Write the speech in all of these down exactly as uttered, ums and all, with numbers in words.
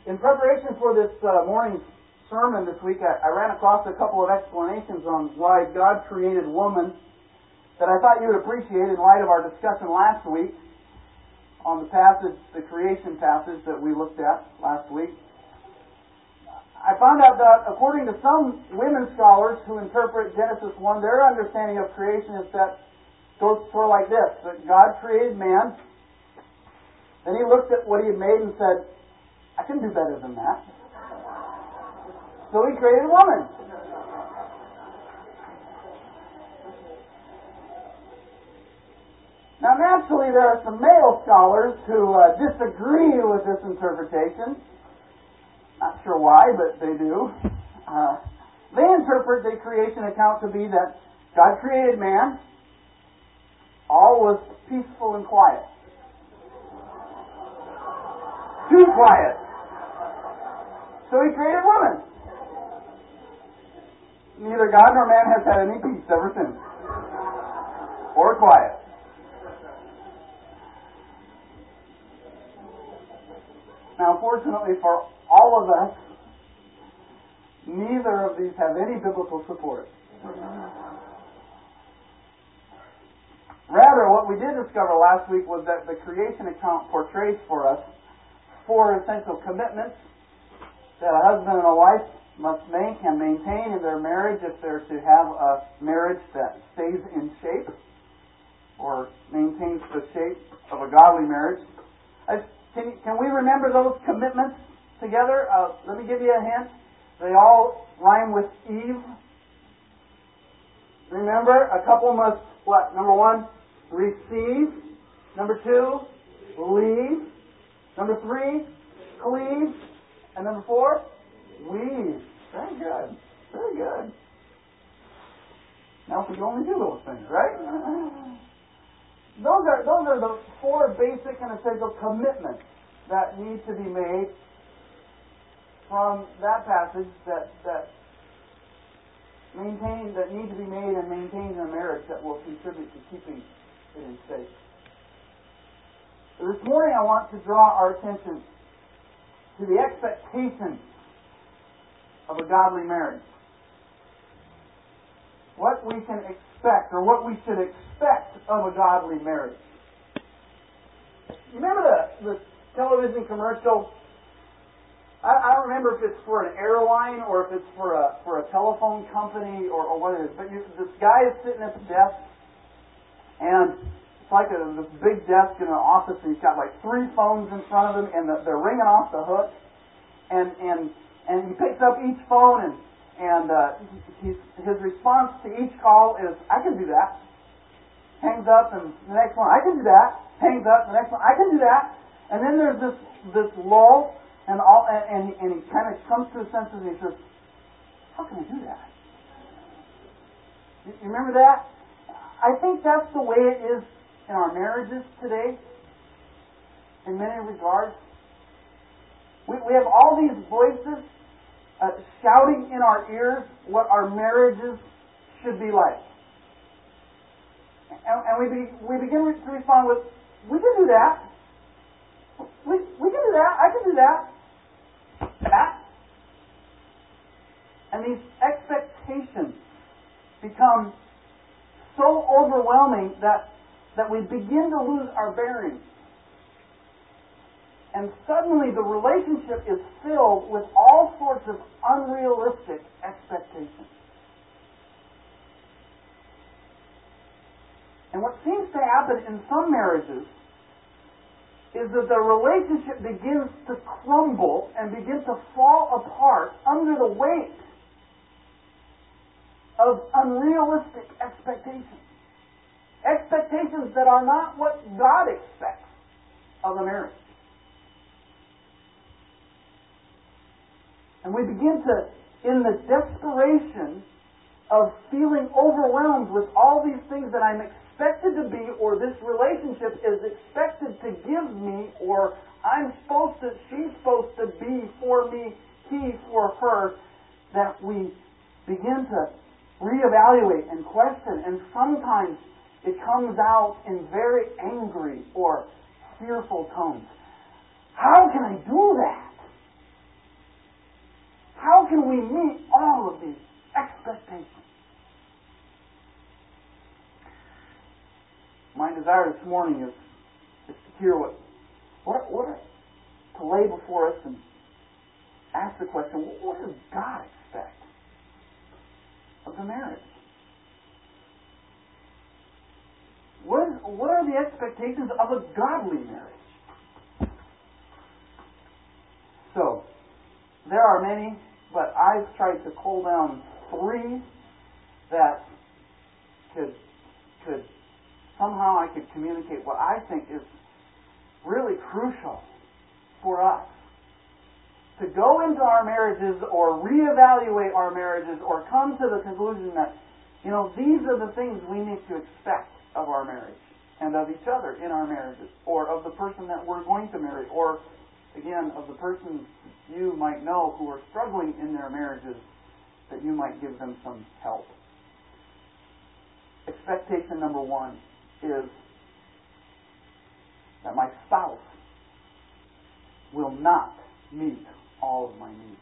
In preparation for this uh, morning's sermon this week, I, I ran across a couple of explanations on why God created woman that I thought you would appreciate in light of our discussion last week on the passage, the creation passage that we looked at last week. I found out that according to some women scholars who interpret Genesis one, their understanding of creation is that goes sort of like this, that God created man, then He looked at what He had made and said, I can do better than that. So He created woman. Now naturally there are some male scholars who uh, disagree with this interpretation. Not sure why, but they do. Uh, they interpret the creation account to be that God created man, all was peaceful and quiet. Too quiet. So He created woman. Neither God nor man has had any peace ever since. Or quiet. Now, fortunately for all of us, neither of these have any biblical support. Rather, what we did discover last week was that the creation account portrays for us four essential commitments that a husband and a wife must make and maintain in their marriage if they're to have a marriage that stays in shape or maintains the shape of a godly marriage. I, can, can we remember those commitments together? Uh, let me give you a hint. They all rhyme with Eve. Remember, a couple must, what? Number one, receive. Number two, leave. Number three, cleave. And number four, weave. Very good. Very good. Now, if we can only do those things, right? Those are those are the four basic and essential commitments that need to be made from that passage that that maintain that need to be made and maintained in a marriage that will contribute to keeping it in shape. This morning, I want to draw our attention to the expectations of a godly marriage. What we can expect, or what we should expect of a godly marriage. You remember the, the television commercial? I, I don't remember if it's for an airline or if it's for a for a telephone company or, or what it is. But you, this guy is sitting at the desk, and it's like a this big desk in an office, and he's got like three phones in front of him, and the, they're ringing off the hook. And and and he picks up each phone, and and uh, he's, his response to each call is, "I can do that." Hangs up, and the next one, "I can do that." Hangs up, the next one, "I can do that." And then there's this this lull, and all, and and he, and he kind of comes to his senses, and he says, "How can I do that?" You, you remember that? I think that's the way it is in our marriages today, in many regards. We, we have all these voices uh, shouting in our ears what our marriages should be like. And, and we, be, we begin to respond with, "We can do that. We, we can do that. I can do that. That." And these expectations become so overwhelming that, that we begin to lose our bearings. And suddenly the relationship is filled with all sorts of unrealistic expectations. And what seems to happen in some marriages is that the relationship begins to crumble and begin to fall apart under the weight of unrealistic expectations. Expectations that are not what God expects of a marriage. And we begin to, in the desperation of feeling overwhelmed with all these things that I'm expected to be, or this relationship is expected to give me, or I'm supposed to, she's supposed to be for me, he for her, that we begin to reevaluate and question, and sometimes it comes out in very angry or fearful tones. How can I do that? how can we meet all of these expectations? My desire this morning is, is to hear what, what, what are, to lay before us and ask the question, what does God expect of the marriage? What, is, what are the expectations of a godly marriage? So, there are many, but I've tried to cull down three that could could somehow I could communicate what I think is really crucial for us to go into our marriages or reevaluate our marriages or come to the conclusion that, you know, these are the things we need to expect of our marriage and of each other in our marriages, or of the person that we're going to marry, or again, of the persons you might know who are struggling in their marriages, that you might give them some help. Expectation number one is that my spouse will not meet all of my needs.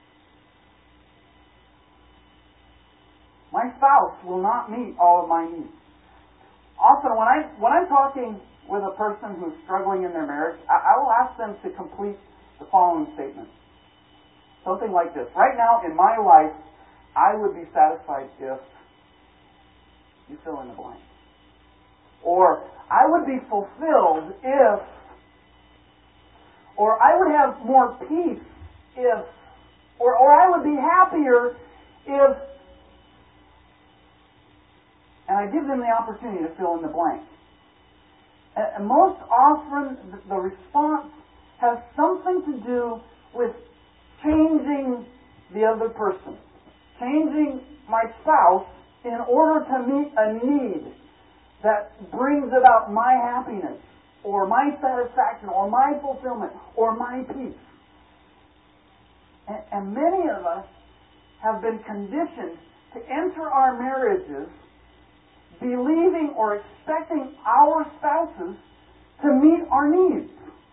My spouse will not meet all of my needs. Often when, I, when I'm talking with a person who's struggling in their marriage, I, I will ask them to complete the following statement. Something like this. Right now in my life, I would be satisfied if you fill in the blank. Or I would be fulfilled if, or I would have more peace if, or, or I would be happier if, and I give them the opportunity to fill in the blank. And most often the response has something to do with changing the other person. Changing my spouse in order to meet a need that brings about my happiness, or my satisfaction, or my fulfillment, or my peace. And, and many of us have been conditioned to enter our marriages believing or expecting our spouses to meet our needs.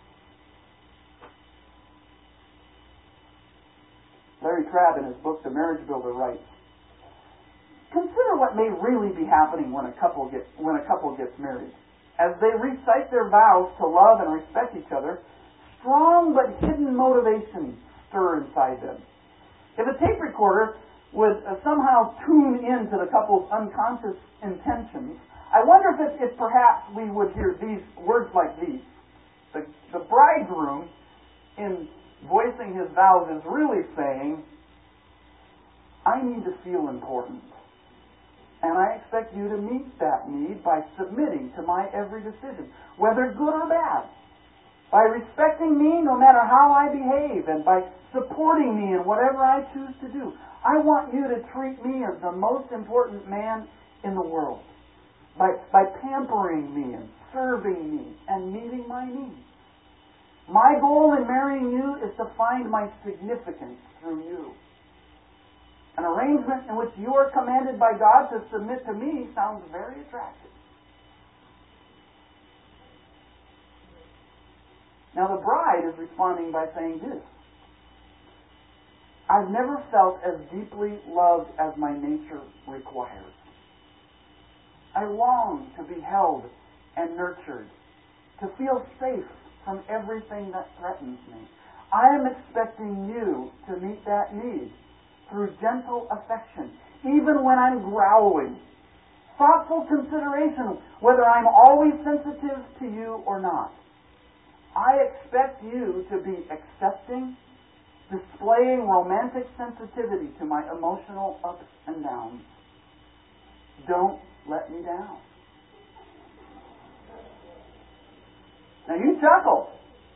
Larry Crabb, in his book, The Marriage Builder, writes, "Consider what may really be happening when a couple gets when a couple gets married. As they recite their vows to love and respect each other, strong but hidden motivations stir inside them. If a tape recorder would uh, somehow tune in to the couple's unconscious intentions, I wonder if, it, if perhaps we would hear these words like these. The, the bridegroom, in voicing his vows, is really saying, I need to feel important. And I expect you to meet that need by submitting to my every decision, whether good or bad. By respecting me no matter how I behave, and by supporting me in whatever I choose to do. I want you to treat me as the most important man in the world. By, by pampering me and serving me and meeting my needs. My goal in marrying you is to find my significance through you. An arrangement in which you are commanded by God to submit to me sounds very attractive." Now the bride is responding by saying this: "I've never felt as deeply loved as my nature requires. I long to be held and nurtured, to feel safe from everything that threatens me. I am expecting you to meet that need through gentle affection, even when I'm growling. Thoughtful consideration, whether I'm always sensitive to you or not. I expect you to be accepting, displaying romantic sensitivity to my emotional ups and downs. Don't let me down." Now you chuckle.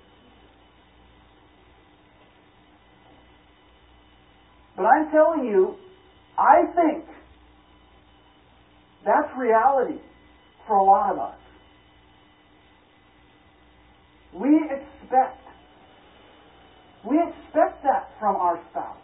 But I'm telling you, I think that's reality for a lot of us. We expect, we expect that from our spouse.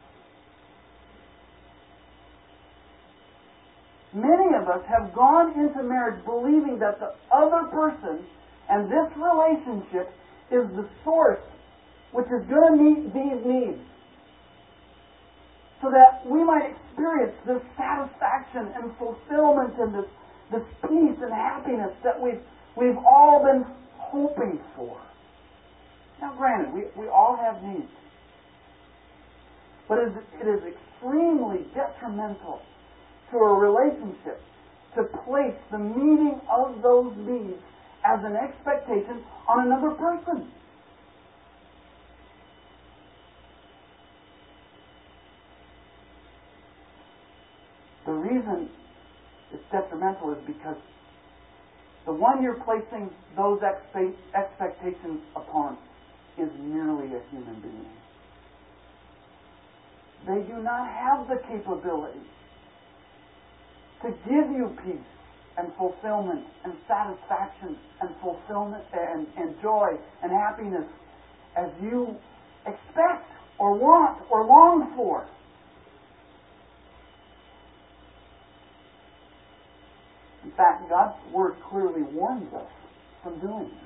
Many of us have gone into marriage believing that the other person and this relationship is the source which is going to meet these needs. so that we might experience this satisfaction and fulfillment and this, this peace and happiness that we've, we've all been hoping for. Now granted, we, we all have needs. But it is, it is extremely detrimental to a relationship to place the meeting of those needs as an expectation on another person. The reason it's detrimental is because the one you're placing those expe- expectations upon is merely a human being. They do not have the capability to give you peace and fulfillment and satisfaction and fulfillment and, and joy and happiness as you expect or want or long for. In fact, God's Word clearly warns us from doing this.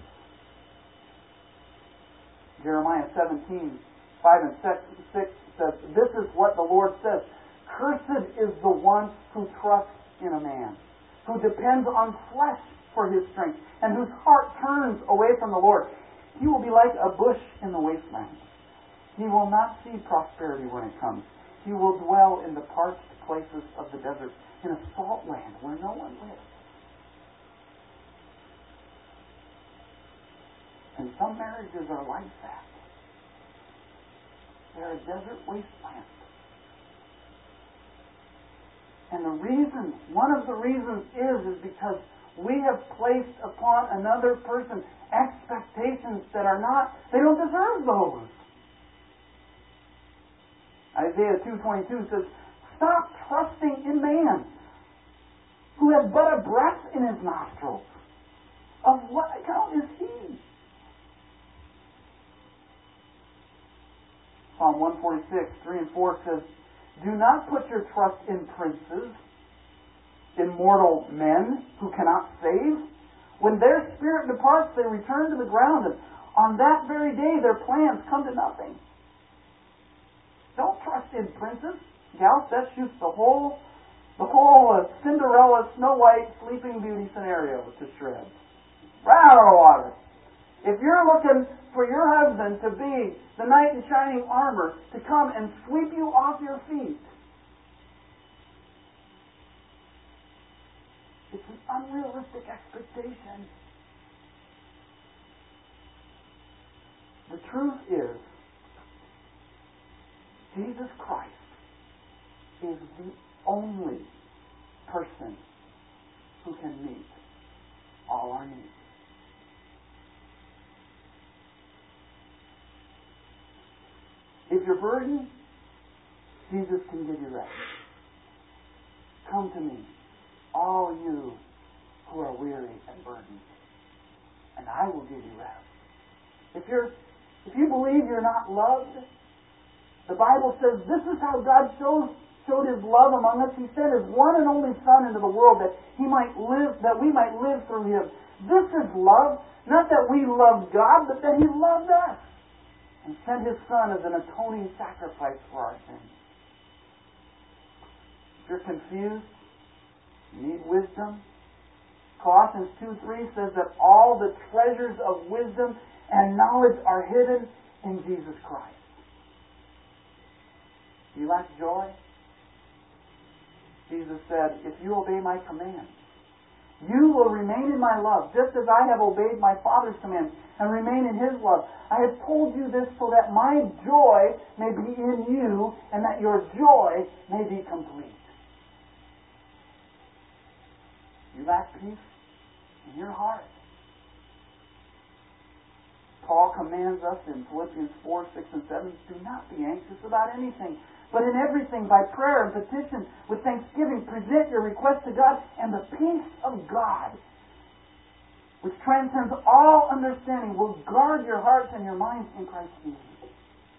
Jeremiah seventeen, five and six says, "This is what the Lord says, cursed is the one who trusts in a man, who depends on flesh for his strength, and whose heart turns away from the Lord. He will be like a bush in the wasteland. He will not see prosperity when it comes. He will dwell in the parched places of the desert, in a salt land where no one lives." And some marriages are like that. They're a desert wasteland. And the reason, one of the reasons is, is because we have placed upon another person expectations that are not, they don't deserve those. Isaiah two twenty-two says, "Stop trusting in man, who has but a breath in his nostrils. Of what account is he?" Psalm one forty-six, three and four says, "Do not put your trust in princes, in mortal men who cannot save. When their spirit departs, they return to the ground, and on that very day their plans come to nothing." Don't trust in princes. Gals, that shoots the whole, the whole uh, Cinderella, Snow White, Sleeping Beauty scenario to shreds. Right out of the water. If you're looking for your husband to be the knight in shining armor to come and sweep you off your feet, it's an unrealistic expectation. The truth is, Jesus Christ is the only person who can meet all our needs. If you're burdened, Jesus can give you rest. "Come to me, all you who are weary and burdened, and I will give you rest." If you're, if you believe you're not loved, the Bible says this is how God shows, showed His love among us. He sent His one and only Son into the world that He might live, that we might live through Him. This is love, not that we loved God, but that He loved us and sent His Son as an atoning sacrifice for our sins. If you're confused, you need wisdom. Colossians two three says that all the treasures of wisdom and knowledge are hidden in Jesus Christ. Do you lack joy? Jesus said, "If you obey my commands, you will remain in my love, just as I have obeyed my Father's commands and remain in His love. I have told you this so that my joy may be in you and that your joy may be complete." You lack peace in your heart. Paul commands us in Philippians four, six, and seven, "Do not be anxious about anything, but in everything, by prayer and petition, with thanksgiving, present your requests to God, and the peace of God, which transcends all understanding, will guard your hearts and your minds in Christ Jesus."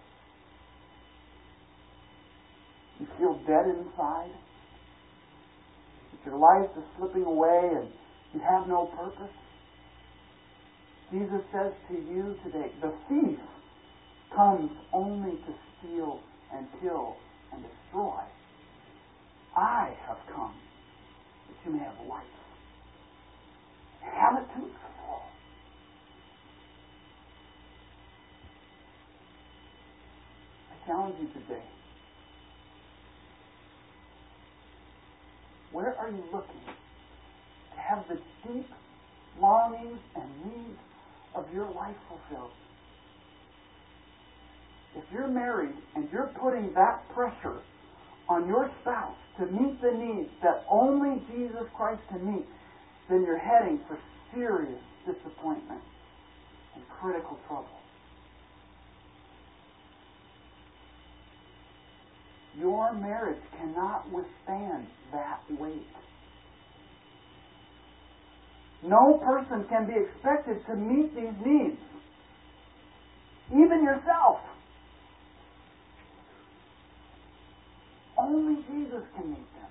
You feel dead inside? That your life is slipping away and you have no purpose? Jesus says to you today, the thief comes only to steal and kill and destroy. I have come that you may have life. Have it to its full. I challenge you today. Where are you looking to have the deep longings and needs of your life fulfilled? If you're married and you're putting that pressure on your spouse to meet the needs that only Jesus Christ can meet, then you're heading for serious disappointment and critical trouble. Your marriage cannot withstand that weight. No person can be expected to meet these needs. Even yourself. Only Jesus can meet them.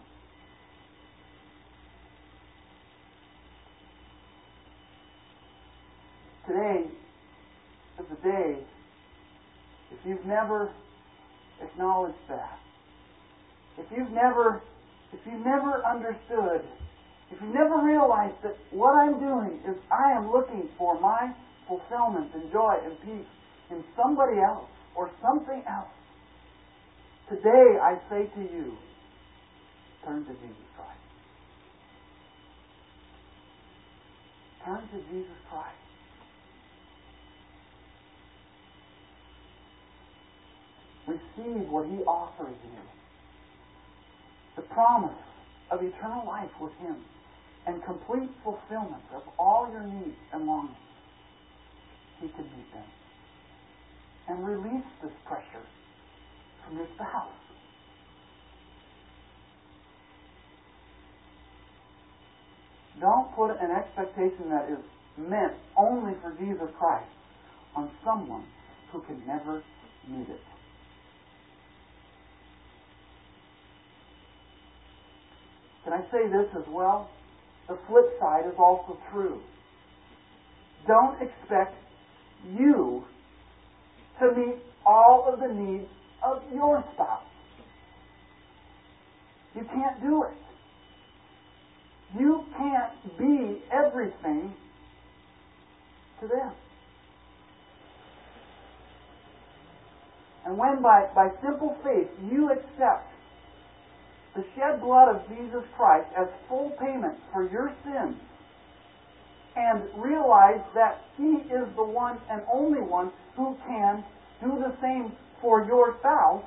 Today is a day, if you've never acknowledged that, if you've never, if you've never understood, if you've never realized that what I'm doing is I am looking for my fulfillment and joy and peace in somebody else or something else, today I say to you, turn to Jesus Christ. Turn to Jesus Christ. Receive what He offers you. The promise of eternal life with Him and complete fulfillment of all your needs and longings. He can meet them. And release this pressure from your spouse. Don't put an expectation that is meant only for Jesus Christ on someone who can never meet it. Can I say this as well? The flip side is also true. Don't expect you to meet all of the needs of your spouse. You can't do it. You can't be everything to them. And when by, by simple faith you accept the shed blood of Jesus Christ as full payment for your sins, and realize that He is the one and only one who can do the same for your spouse,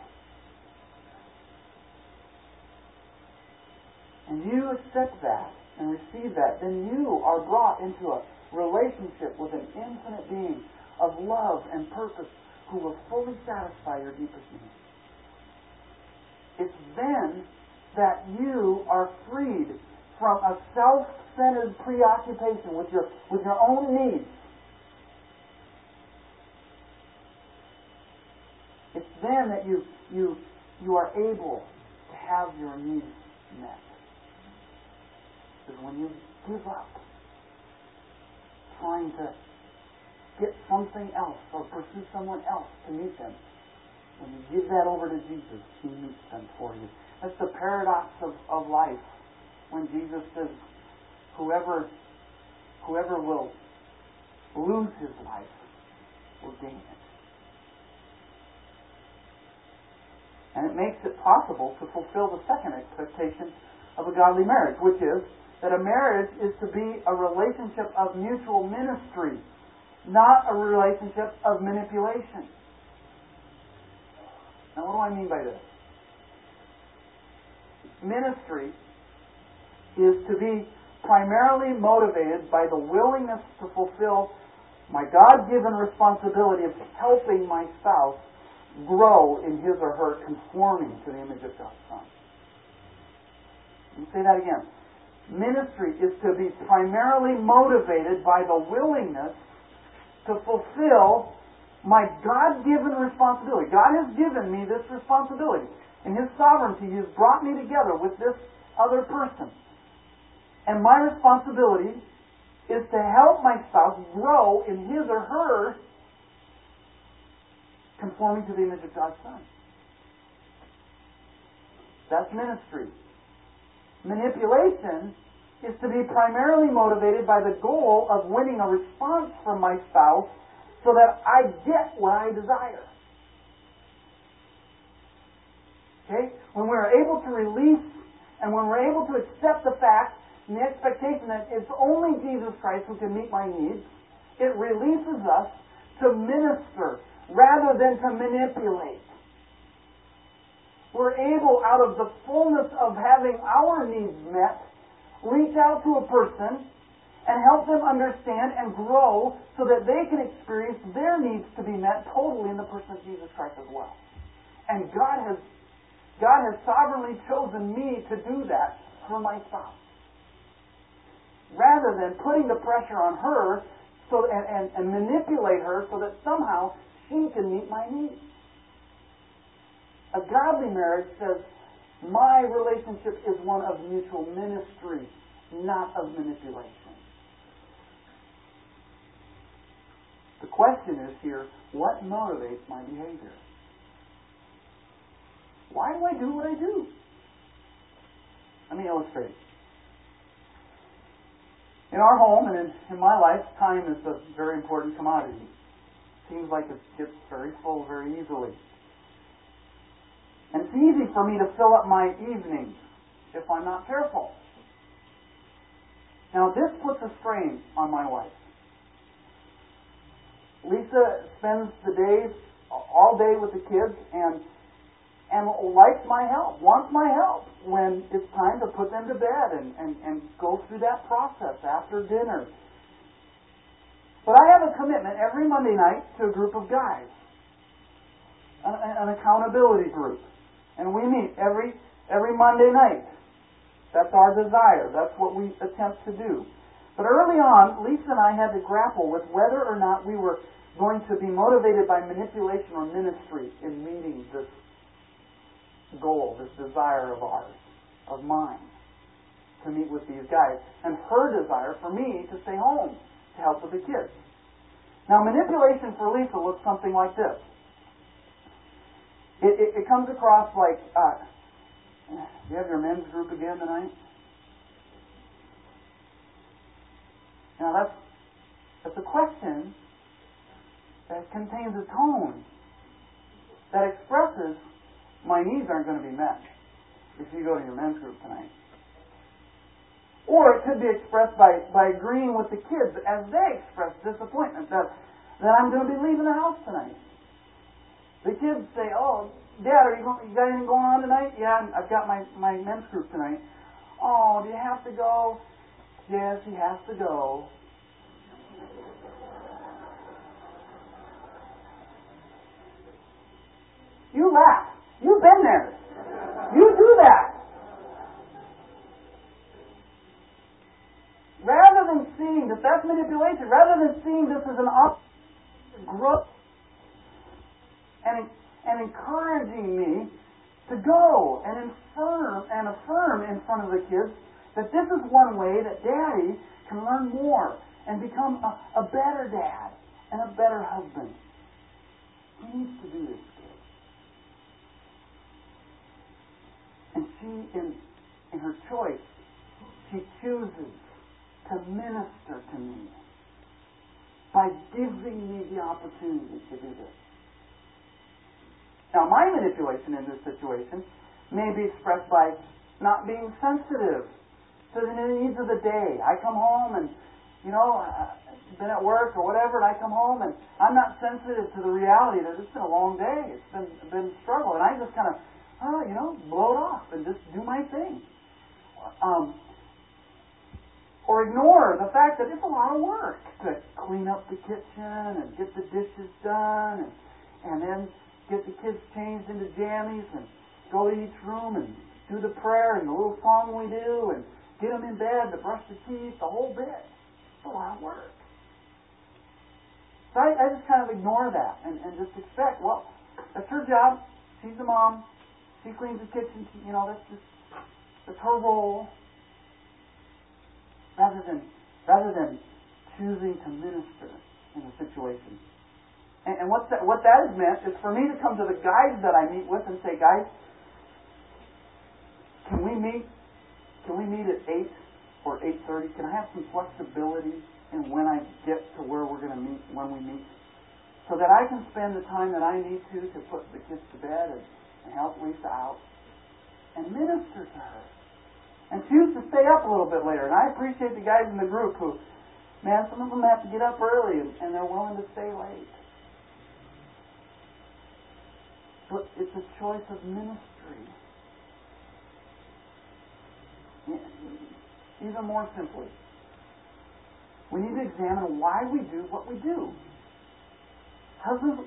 and you accept that and receive that, then you are brought into a relationship with an infinite being of love and purpose who will fully satisfy your deepest needs. It's then that you are freed from a self-centered preoccupation with your with your own needs. It's then that you you you are able to have your needs met. Because when you give up trying to get something else or pursue someone else to meet them, when you give that over to Jesus, He meets them for you. That's the paradox of, of life. When Jesus says, whoever whoever will lose his life will gain it. And it makes it possible to fulfill the second expectation of a godly marriage, which is that a marriage is to be a relationship of mutual ministry, not a relationship of manipulation. Now, what do I mean by this? Ministry is to be primarily motivated by the willingness to fulfill my God-given responsibility of helping my spouse grow in his or her conforming to the image of God's Son. Let me say that again. Ministry is to be primarily motivated by the willingness to fulfill my God-given responsibility. God has given me this responsibility. In His sovereignty, He has brought me together with this other person. And my responsibility is to help my spouse grow in his or her conforming to the image of God's Son. That's ministry. Manipulation is to be primarily motivated by the goal of winning a response from my spouse so that I get what I desire. Okay? When we're able to release and when we're able to accept the fact and the expectation that it's only Jesus Christ who can meet my needs, it releases us to minister rather than to manipulate. We're able, out of the fullness of having our needs met, reach out to a person and help them understand and grow so that they can experience their needs to be met totally in the person of Jesus Christ as well. And God has God has sovereignly chosen me to do that for my spouse. Rather than putting the pressure on her so and, and, and manipulate her so that somehow she can meet my needs. A godly marriage says, my relationship is one of mutual ministry, not of manipulation. The question is here, what motivates my behavior? Why do I do what I do? Let me illustrate. In our home and in, in my life, time is a very important commodity. Seems like it gets very full very easily. And it's easy for me to fill up my evenings if I'm not careful. Now this puts a strain on my wife. Lisa spends the days all day with the kids and and likes my help, wants my help when it's time to put them to bed and, and, and go through that process after dinner. But I have a commitment every Monday night to a group of guys, an, an accountability group. And we meet every every Monday night. That's our desire. That's what we attempt to do. But early on, Lisa and I had to grapple with whether or not we were going to be motivated by manipulation or ministry in meeting this goal, this desire of ours, of mine, to meet with these guys. And her desire for me to stay home to help with the kids. Now, manipulation for Lisa looks something like this. It, it, it comes across like, uh, do you have your men's group again tonight? Now that's, that's a question that contains a tone that expresses my needs aren't going to be met if you go to your men's group tonight. Or it could be expressed by, by agreeing with the kids as they express disappointment that, that I'm going to be leaving the house tonight. The kids say, oh, Dad, are you, going, you got anything going on tonight? Yeah, I've got my, my men's group tonight. Oh, do you have to go? Yes, he has to go. You laugh. You've been there. You do that. Rather than seeing that that's manipulation, rather than seeing this as an opportunity to grow and, and encouraging me to go and affirm and affirm in front of the kids that this is one way that Daddy can learn more and become a, a better dad and a better husband. He needs to do this. And she, in, in her choice, she chooses to minister to me by giving me the opportunity to do this. Now, my manipulation in this situation may be expressed by not being sensitive to the needs of the day. I come home and, you know, I've been at work or whatever, and I come home and I'm not sensitive to the reality that it's been a long day. It's been been a struggle, and I just kind of Oh, you know, blow it off and just do my thing. Um, or ignore the fact that it's a lot of work to clean up the kitchen and get the dishes done and, and then get the kids changed into jammies and go to each room and do the prayer and the little song we do and get them in bed to brush the teeth, the whole bit. It's a lot of work. So I, I just kind of ignore that and, and just expect, well, that's her job. She's the mom. She cleans the kitchen, you know, that's just that's her role. Rather than rather than choosing to minister in a situation. And, and what that what that has meant is for me to come to the guys that I meet with and say, guys, can we meet? Can we meet at eight or eight thirty? Can I have some flexibility in when I get to where we're going to meet, when we meet, so that I can spend the time that I need to to put the kids to bed and, and help Lisa out and minister to her and choose to stay up a little bit later. And I appreciate the guys in the group who, man, some of them have to get up early and, and they're willing to stay late. But it's a choice of ministry. Even more simply, we need to examine why we do what we do. Husbands,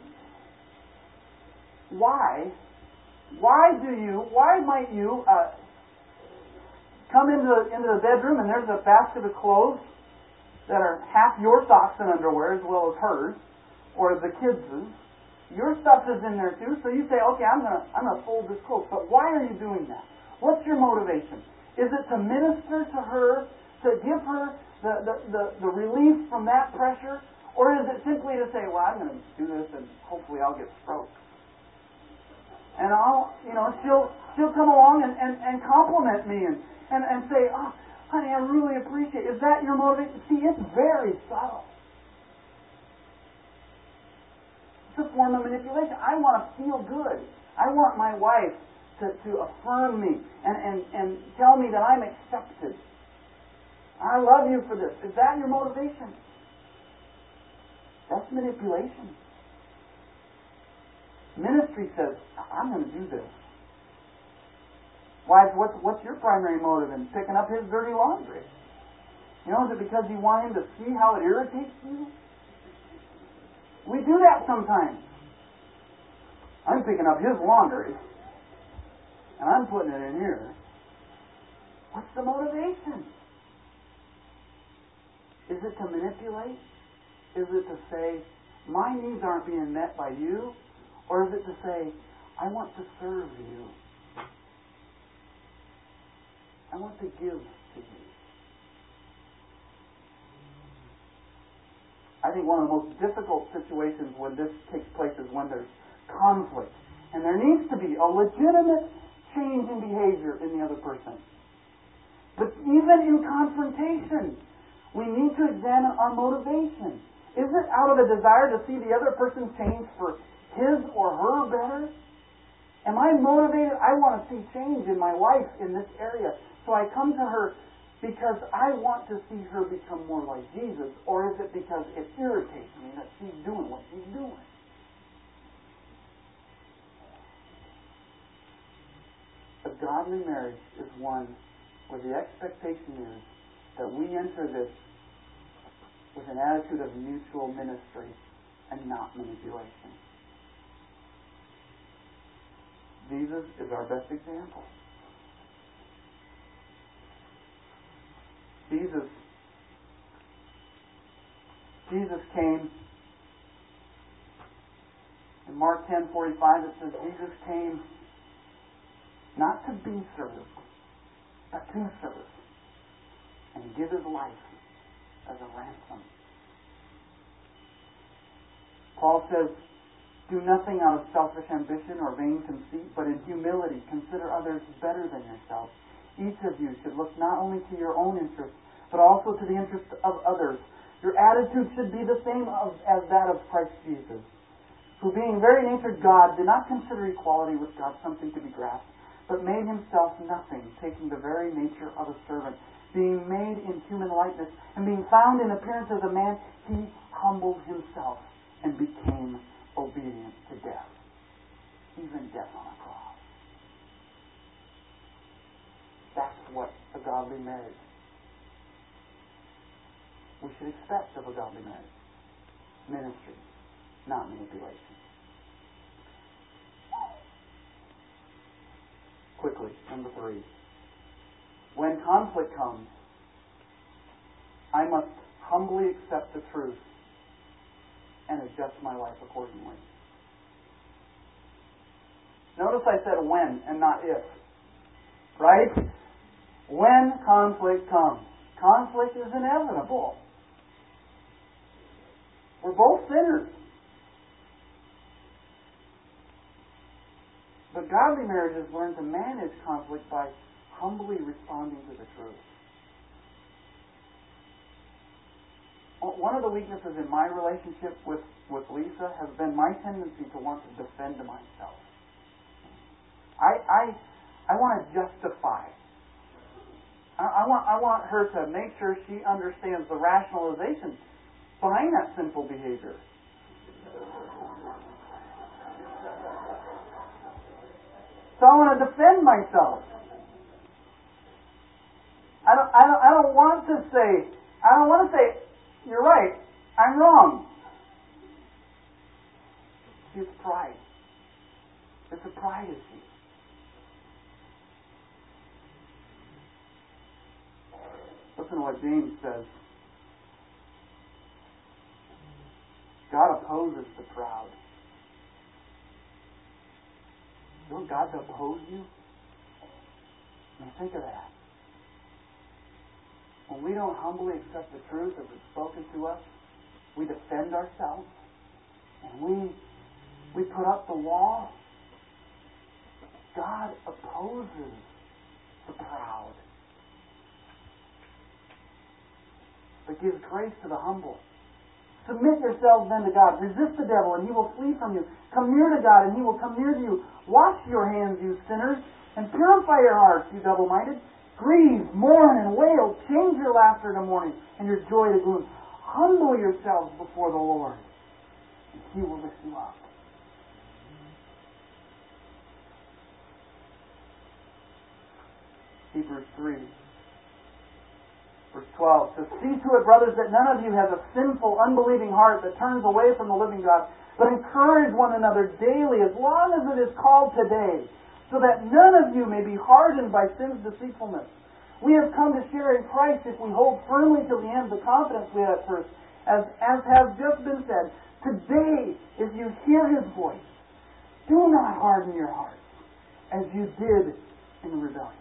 why? Why do you, why might you uh, come into, into the bedroom and there's a basket of clothes that are half your socks and underwear as well as hers, or the kids'? Your stuff is in there too, so you say, okay, I'm going to I'm gonna fold this clothes. But why are you doing that? What's your motivation? Is it to minister to her, to give her the, the, the, the relief from that pressure? Or is it simply to say, well, I'm going to do this and hopefully I'll get stroked? And I'll, you know, she'll she'll come along and, and, and compliment me and, and, and say, oh, honey, I really appreciate it. Is that your motivation? See, it's very subtle. It's a form of manipulation. I want to feel good. I want my wife to, to affirm me and, and, and tell me that I'm accepted. I love you for this. Is that your motivation? That's manipulation. Ministry says, I'm going to do this. Wives, what's, what's your primary motive in picking up his dirty laundry? You know, is it because you want him to see how it irritates you? We do that sometimes. I'm picking up his laundry, and I'm putting it in here. What's the motivation? Is it to manipulate? Is it to say, my needs aren't being met by you? Or is it to say, I want to serve you? I want to give to you. I think one of the most difficult situations when this takes place is when there's conflict. And there needs to be a legitimate change in behavior in the other person. But even in confrontation, we need to examine our motivation. Is it out of a desire to see the other person change for his or her better? Am I motivated? I want to see change in my wife in this area. So I come to her because I want to see her become more like Jesus, or is it because it irritates me that she's doing what she's doing? A godly marriage is one where the expectation is that we enter this with an attitude of mutual ministry and not manipulation. Jesus is our best example. Jesus, Jesus came, in Mark ten forty-five it says, Jesus came not to be served, but to serve, and give His life as a ransom. Paul says, do nothing out of selfish ambition or vain conceit, but in humility consider others better than yourself. Each of you should look not only to your own interest, but also to the interest of others. Your attitude should be the same of, as that of Christ Jesus, who being very natured God, did not consider equality with God something to be grasped, but made Himself nothing, taking the very nature of a servant. Being made in human likeness, and being found in appearance as a man, He humbled Himself and became obedient to death, even death on a cross. That's what a godly marriage we should expect of a godly marriage. Ministry, not manipulation. Quickly, number three. When conflict comes, I must humbly accept the truth and adjust my life accordingly. Notice I said when and not if. Right? When conflict comes. Conflict is inevitable. We're both sinners. But godly marriages learn to manage conflict by humbly responding to the truth. One of the weaknesses in my relationship with, with Lisa has been my tendency to want to defend myself. I I, I want to justify. I, I want I want her to make sure she understands the rationalization behind that sinful behavior. So I want to defend myself. I don't I don't I don't want to say I don't want to say, you're right, I'm wrong. It's pride. It's a pride issue. Listen to what James says. God opposes the proud. You want God to oppose you? I mean, think of that. When we don't humbly accept the truth as it's spoken to us, we defend ourselves, and we we put up the wall. God opposes the proud, but gives grace to the humble. Submit yourselves then to God. Resist the devil, and he will flee from you. Come near to God, and he will come near to you. Wash your hands, you sinners, and purify your hearts, you double-minded. Grieve, mourn, and wail. Change your laughter to mourning, and your joy to gloom. Humble yourselves before the Lord, and he will lift you up. Hebrews three. Verse twelve says, see to it, brothers, that none of you has a sinful, unbelieving heart that turns away from the living God, but encourage one another daily, as long as it is called today, so that none of you may be hardened by sin's deceitfulness. We have come to share in Christ if we hold firmly to the end the confidence we had at first. As, as has just been said, today, if you hear His voice, do not harden your hearts, as you did in the rebellion.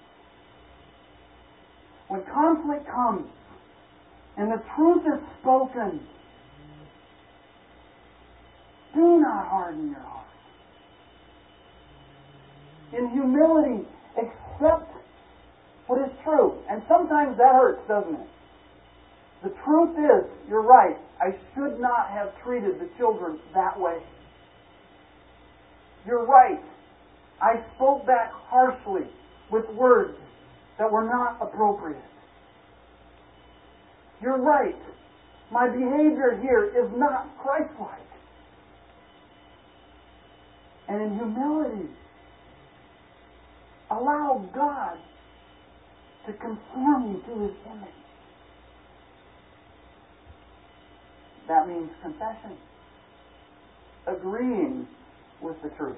When conflict comes and the truth is spoken, do not harden your heart. In humility, accept what is true. And sometimes that hurts, doesn't it? The truth is, you're right, I should not have treated the children that way. You're right. I spoke back harshly with words that were not appropriate. You're right. My behavior here is not Christ-like. And in humility, allow God to conform you to His image. That means confession. Agreeing with the truth.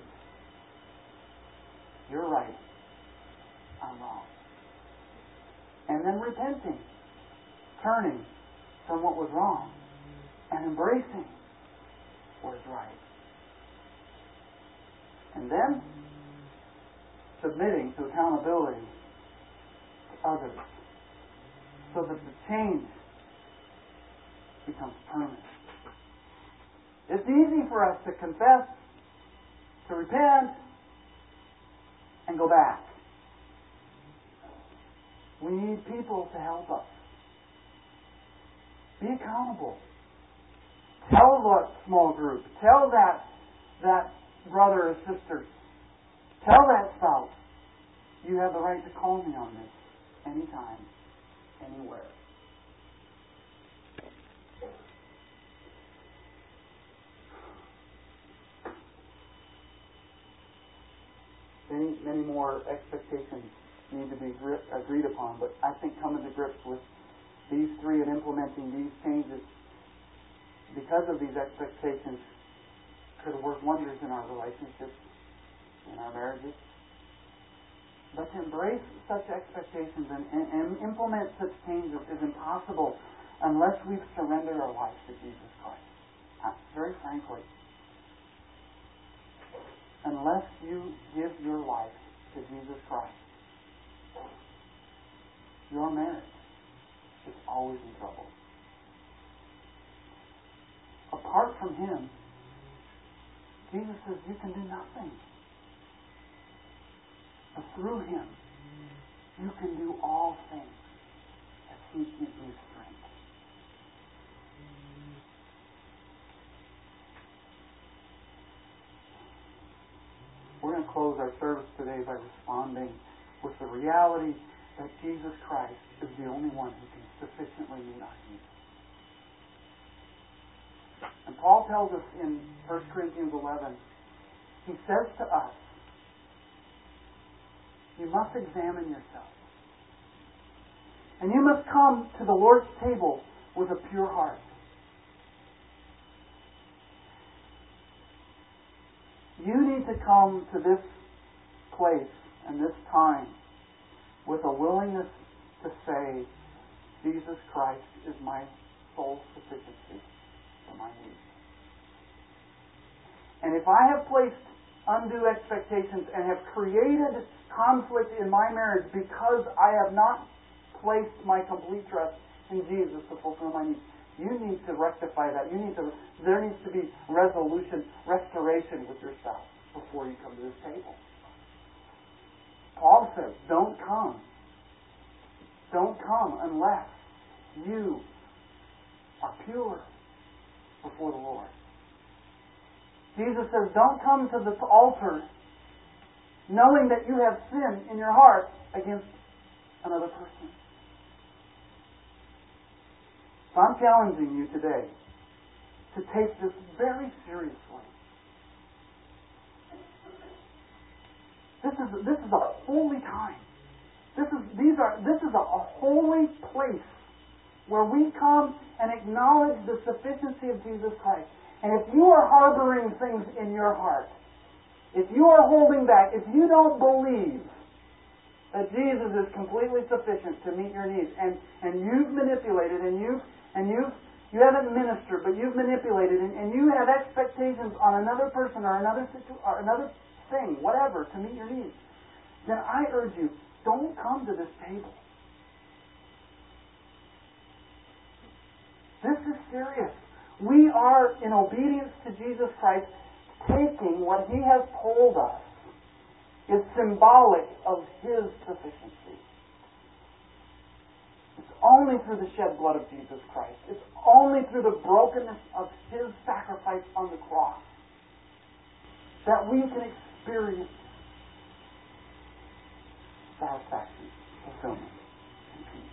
You're right. I'm wrong. And then repenting, turning from what was wrong, and embracing what is right. And then submitting to accountability to others, so that the change becomes permanent. It's easy for us to confess, to repent, and go back. We need people to help us. Be accountable. Tell that small group. Tell that, that brother or sister. Tell that spouse. You have the right to call me on this anytime, anywhere. Many, many more expectations need to be agreed upon, but I think coming to grips with these three and implementing these changes because of these expectations could work wonders in our relationships, in our marriages. But to embrace such expectations and, and, and implement such changes is impossible unless we've surrendered our lives to Jesus Christ. Uh, very frankly, unless you give your life to Jesus Christ, your marriage is always in trouble. Apart from Him, Jesus says you can do nothing. But through Him, you can do all things as He gives you strength. We're going to close our service today by responding with the reality that Jesus Christ is the only one who can sufficiently meet our needs. And Paul tells us in First Corinthians eleven, he says to us, you must examine yourself. And you must come to the Lord's table with a pure heart. You need to come to this place and this time with a willingness to say, Jesus Christ is my sole sufficiency for my needs. And if I have placed undue expectations and have created conflict in my marriage because I have not placed my complete trust in Jesus to fulfill my needs, you need to rectify that. You need to. There needs to be resolution, restoration with yourself before you come to this table. Paul says, don't come. Don't come unless you are pure before the Lord. Jesus says, don't come to the altar knowing that you have sin in your heart against another person. So I'm challenging you today to take this very seriously. This is this is a holy time. This is these are this is a, a holy place where we come and acknowledge the sufficiency of Jesus Christ. And if you are harboring things in your heart, if you are holding back, if you don't believe that Jesus is completely sufficient to meet your needs, and, and you've manipulated and you've and you've you haven't ministered, but you've manipulated, and, and you have expectations on another person or another situ- or another thing, whatever, to meet your needs, then I urge you, don't come to this table. This is serious. We are, in obedience to Jesus Christ, taking what He has told us is symbolic of His sufficiency. It's only through the shed blood of Jesus Christ. It's only through the brokenness of His sacrifice on the cross that we can experience satisfaction, fulfillment, and peace.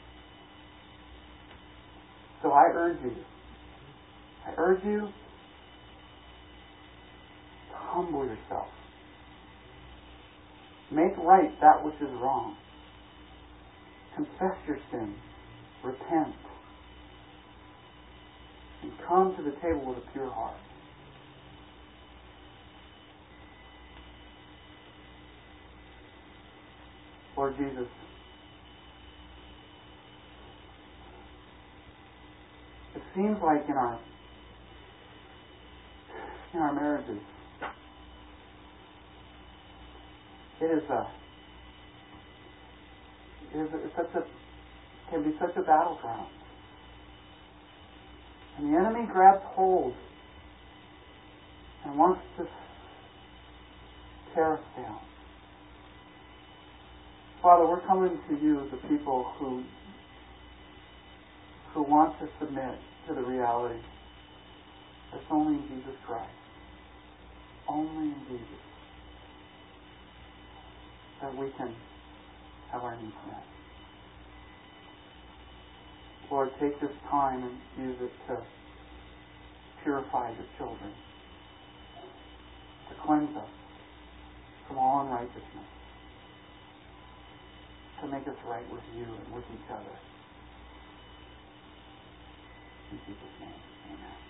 So I urge you, I urge you to humble yourself. Make right that which is wrong. Confess your sins. Repent. And come to the table with a pure heart. Lord Jesus, it seems like in our in our marriages, it is a it is a, such a can be such a battleground, and the enemy grabs hold and wants to tear us down. Father, we're coming to you, the people who who want to submit to the reality that's only in Jesus Christ. Only in Jesus that we can have our needs met. Lord, take this time and use it to purify your children, to cleanse us from all unrighteousness, to make us right with you and with each other. In Jesus' name, amen.